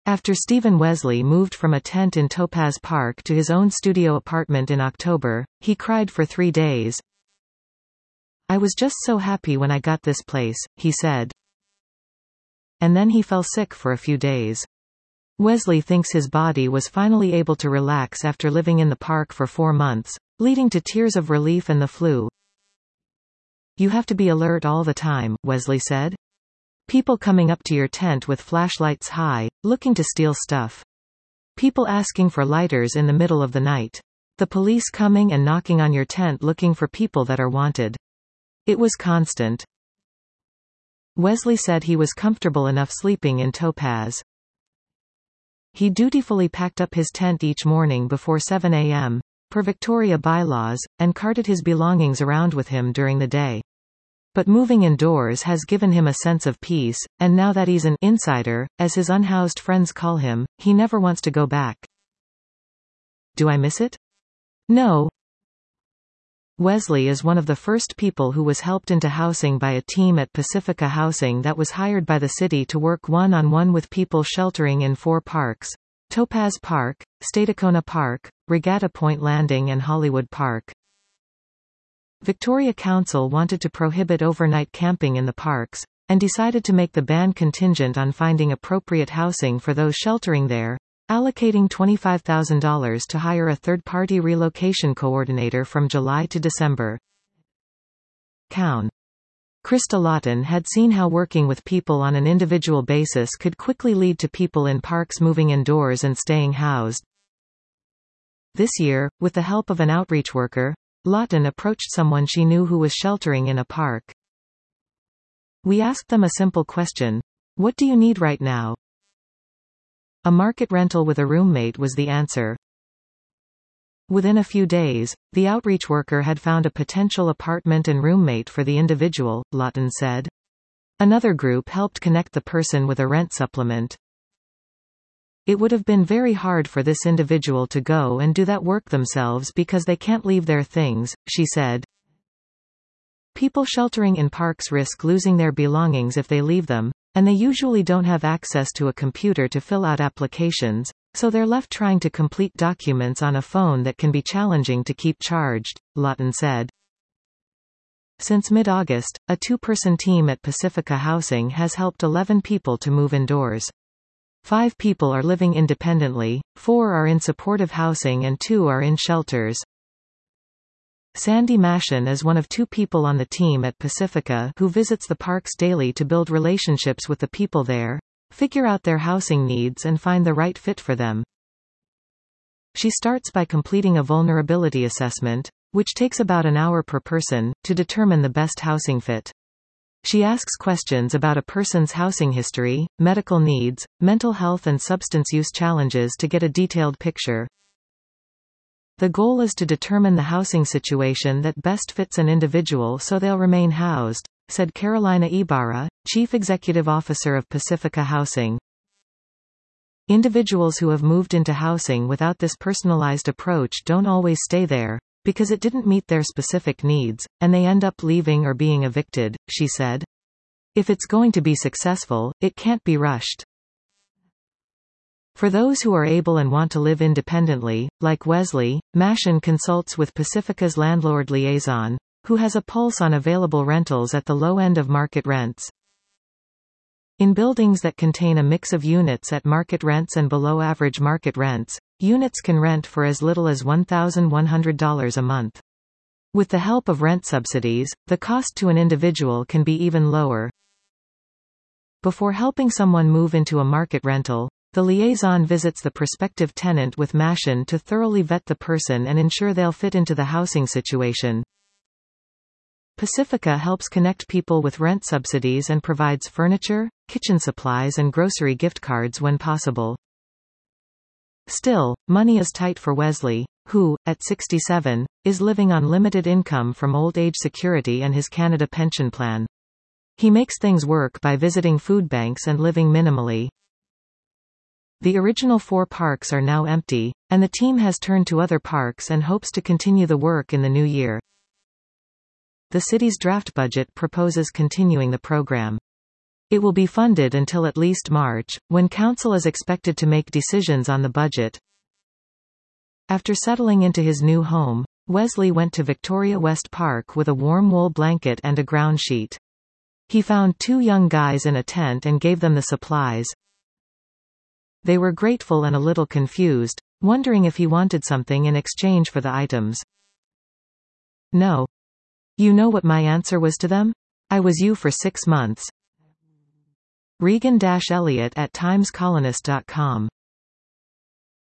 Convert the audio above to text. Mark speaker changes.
Speaker 1: After Stephen Wesley moved from a tent in Topaz Park to his own studio apartment in October, he cried for 3 days. "I was just so happy when I got this place," he said. And then he fell sick for a few days. Wesley thinks his body was finally able to relax after living in the park for 4 months, leading to tears of relief and the flu. "You have to be alert all the time," Wesley said. "People coming up to your tent with flashlights high, looking to steal stuff. People asking for lighters in the middle of the night. The police coming and knocking on your tent looking for people that are wanted. It was constant." Wesley said he was comfortable enough sleeping in Topaz. He dutifully packed up his tent each morning before 7 a.m., per Victoria bylaws, and carted his belongings around with him during the day. But moving indoors has given him a sense of peace, and now that he's an insider, as his unhoused friends call him, he never wants to go back. "Do I miss it? No." Wesley is one of the first people who was helped into housing by a team at Pacifica Housing that was hired by the city to work one-on-one with people sheltering in 4 parks: Topaz Park, Stadacona Park, Regatta Point Landing and Hollywood Park. Victoria Council wanted to prohibit overnight camping in the parks, and decided to make the ban contingent on finding appropriate housing for those sheltering there, allocating $25,000 to hire a third-party relocation coordinator from July to December. Cown. Krista Lawton had seen how working with people on an individual basis could quickly lead to people in parks moving indoors and staying housed. This year, with the help of an outreach worker, Lawton approached someone she knew who was sheltering in a park. "We asked them a simple question. What do you need right now?" "A market rental with a roommate," was the answer. Within a few days, the outreach worker had found a potential apartment and roommate for the individual, Lawton said. Another group helped connect the person with a rent supplement. "It would have been very hard for this individual to go and do that work themselves because they can't leave their things," she said. People sheltering in parks risk losing their belongings if they leave them, and they usually don't have access to a computer to fill out applications, so they're left trying to complete documents on a phone that can be challenging to keep charged, Lawton said. Since mid-August, a 2-person team at Pacifica Housing has helped 11 people to move indoors. 5 people are living independently, 4 are in supportive housing and 2 are in shelters. Sandy Mashin is one of 2 people on the team at Pacifica who visits the parks daily to build relationships with the people there, figure out their housing needs and find the right fit for them. She starts by completing a vulnerability assessment, which takes about an hour per person, to determine the best housing fit. She asks questions about a person's housing history, medical needs, mental health and substance use challenges to get a detailed picture. The goal is to determine the housing situation that best fits an individual so they'll remain housed, said Carolina Ibarra, Chief Executive Officer of Pacifica Housing. Individuals who have moved into housing without this personalized approach don't always stay there, because it didn't meet their specific needs, and they end up leaving or being evicted, she said. If it's going to be successful, it can't be rushed. For those who are able and want to live independently, like Wesley, Mashin consults with Pacifica's landlord liaison, who has a pulse on available rentals at the low end of market rents. In buildings that contain a mix of units at market rents and below average market rents, units can rent for as little as $1,100 a month. With the help of rent subsidies, the cost to an individual can be even lower. Before helping someone move into a market rental, the liaison visits the prospective tenant with Mashin to thoroughly vet the person and ensure they'll fit into the housing situation. Pacifica helps connect people with rent subsidies and provides furniture, kitchen supplies and grocery gift cards when possible. Still, money is tight for Wesley, who, at 67, is living on limited income from old age security and his Canada pension plan. He makes things work by visiting food banks and living minimally. The original 4 parks are now empty, and the team has turned to other parks and hopes to continue the work in the new year. The city's draft budget proposes continuing the program. It will be funded until at least March, when Council is expected to make decisions on the budget. After settling into his new home, Wesley went to Victoria West Park with a warm wool blanket and a ground sheet. He found 2 young guys in a tent and gave them the supplies. They were grateful and a little confused, wondering if he wanted something in exchange for the items. No. You know what my answer was to them? I was you for 6 months. Regan-Elliott at timescolonist.com